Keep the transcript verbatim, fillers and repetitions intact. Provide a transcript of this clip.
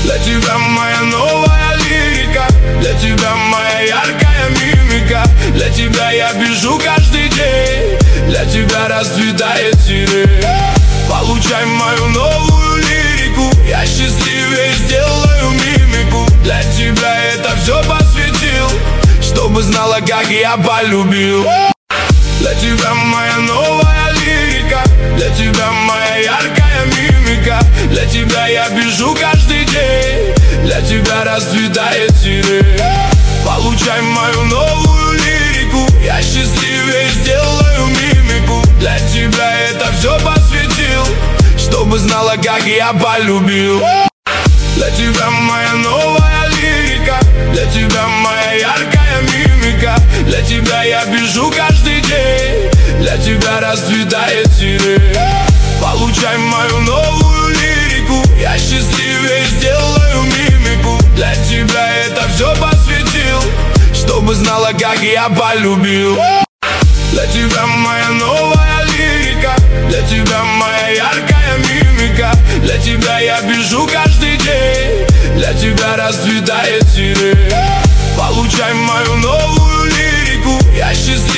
Для тебя моя новая лирика, для тебя моя яркая мимика. Для тебя я бежу каждый день, для тебя расцветает сирень. Получай мою новую лирику, я счастливее сделаю мимику. Для тебя это все посвятил, чтобы знала, как я полюбил. Для тебя моя новая лирика, для тебя моя яркая мимика. Для тебя я бежу каждый день, для тебя расцветает сирень. Получай мою новую лирику, я счастливее сделаю мимику. Для тебя это все посвятил, чтобы знала, как я полюбил. Для тебя моя новая лирика, для тебя моя яркая мимика. Для тебя я бежу каждый день, для тебя расцветает сирень. Получай мою новую лирику, я счастливее сделаю мимику. Для тебя это все посвятил, чтобы знала, как я полюбил. Для тебя моя новая лирика, для тебя моя яркая мимика. Для тебя я бежу каждый день, для тебя расцветает сирень. Получай мою новую лирику, я счастливее.